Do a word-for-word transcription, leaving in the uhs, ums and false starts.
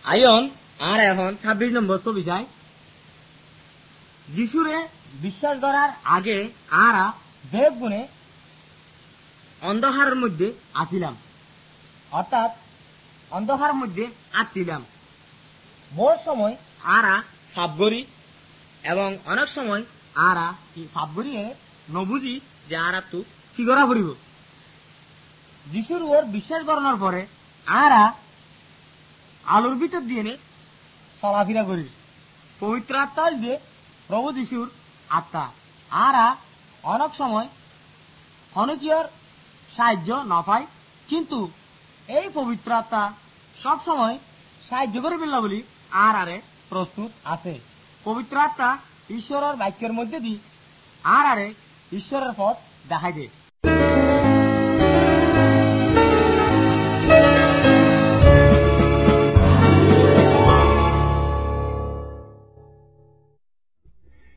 আইন আর এখন ছাব্বিশ নম্বর ছবি চাই। যিশুরে বিশ্বাস করার আগে আরা দেব গুণে অন্ধকারের মধ্যে আসিলাম, অর্থাৎ অন্ধকারের মধ্যে আটছিলাম। বহু সময় আরা সাপ করি এবং অনেক সময় আরা সাপ করিয়ে নবুঝি যে আরা তো কি করা পড়িব। যিশুর ওর বিশ্বাস করানোর পরে আরা আলোর ভিতর দিয়ে চলাফেরা করিস। পবিত্র আত্মা যে প্রভু যিশুর আত্মা। আরা অনেক সময় অনেকের সাহায্য না পায়, কিন্তু এই পবিত্র আত্মা সব সময় সাহায্য করে ফেললা বলি আর আরে প্রস্তুত আছে। পবিত্র আত্মা ঈশ্বরের বাক্যের মধ্যে দিয়ে আর আরে ঈশ্বরের পথ দেখাই দেয়।